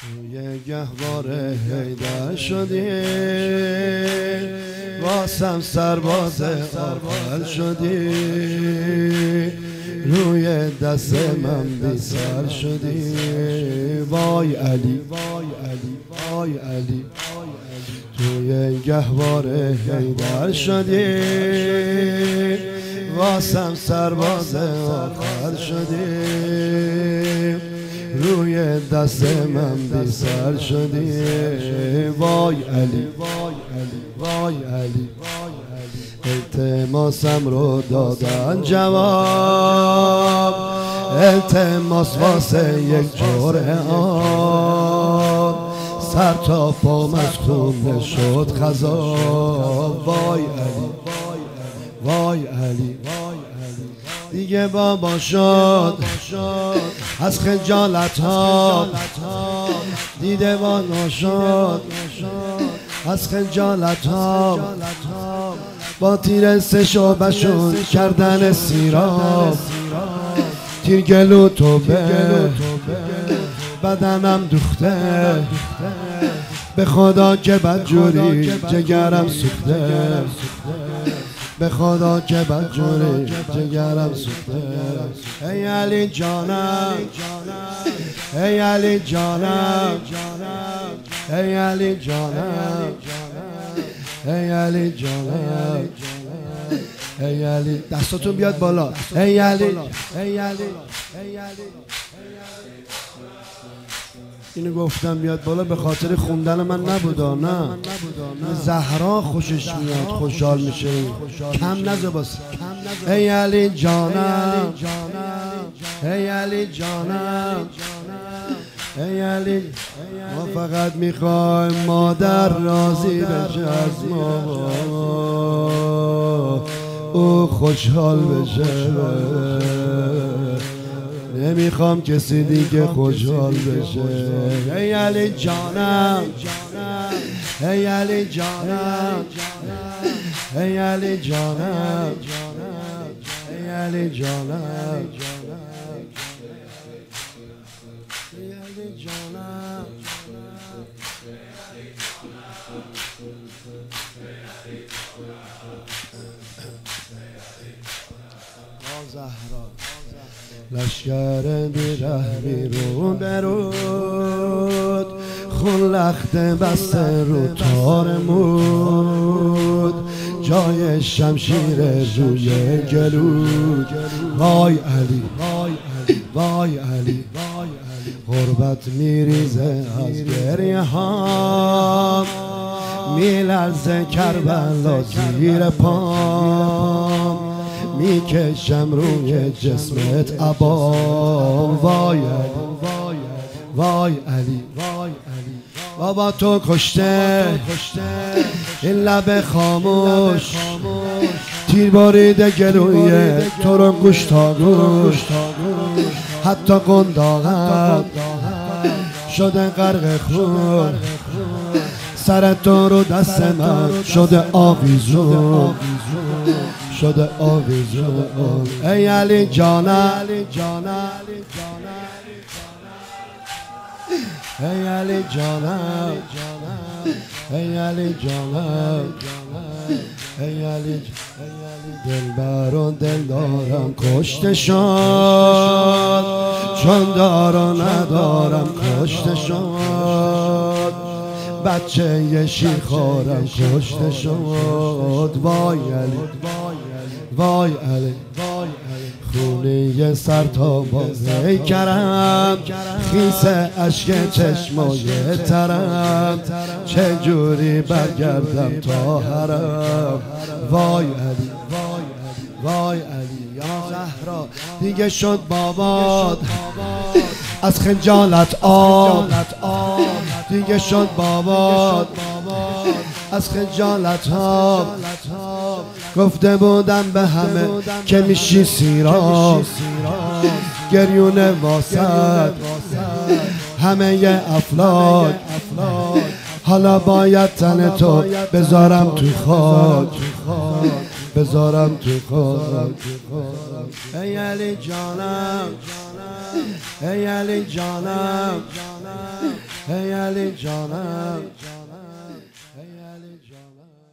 توی گهواره حیدر شدی، واسم سرباز آخر شدی، روی دست من بی سر شدی. وای علی وای علی وای علی، توی گهواره حیدر شدی، واسم سرباز آخر شدی، روی دست من بی سر شدی. وای علی وای علی وای علی، التماسم رو دادن جواب، التماس واسه یک جرعه آب، سر تا پام از خون شد خضاب. وای علی وای علی، دیگه بابا شد از خجالت ها، دیده بالا شد از خجالت ها، با تیر سه شعبشون کردن سیراب، تیر گلو تو به بدنم دوخته، به خدا که بدجوری جگرم سوخته، به خدا که بدجوری جگرم سوخته. ای علی جانم ای علی جانم ای علی جانم ای علی جانم ای علی، دستاتون بیاد بالا. ای علی ای علی ای علی، اینو گفتم بیاد بالا به خاطر خوندن من نبودا، نه زهرا خوشش میاد خوشحال میشه، کم نزا باس. ای علی جانم ای علی جانم ای علی، ما فقط میخوایم مادر راضی بشه از ما، او خوشحال بشه، نمیخوام کسی دیگه خوشحال بشه. ای علی جانم ای علی جانم ای علی جانم ای علی جانم ای علی جانم. زهرا لشکر بیره بیرون برود، خون لخت بسته رو تارمود، جای شمشیر روی گلود. وای علی وای علی، غربت میریزه از گریه هام، میلرزه کربلا زیر پام، میکشم روی جسمت عبام. وای علی وای علی، بابا تو کشته این لب خاموش، تیر باریده گلوی تو رو گوش تا گوش، حتی قنداقم شده غرق خون، سر تو رو دست من شده آویزون، شده آویزون. ای علی جانم ای علی جانم ای علی جانم ای علی، دلبر و دلدارم کشته شد، چون دار و ندارم کشته شد، بچه یه شیرخوارم کشته شد. وای علی وای علی، خونی سر تا بازه کرم، خیس عشق چشمای ترم، چجوری برگردم تا حرم. وای علی وای علی، یا زهرا دیگه شد بابات از خجالت آب، دیگه شد بابات از خجالت آب، گفته بودم به همه که میشی سیراب، گریون واسد همه افلاک، حالا باید تن تو بذارم تو خاک، بذارم تو خاک. ای علی جانم ای علی جانم ای علی جانم ای علی جانم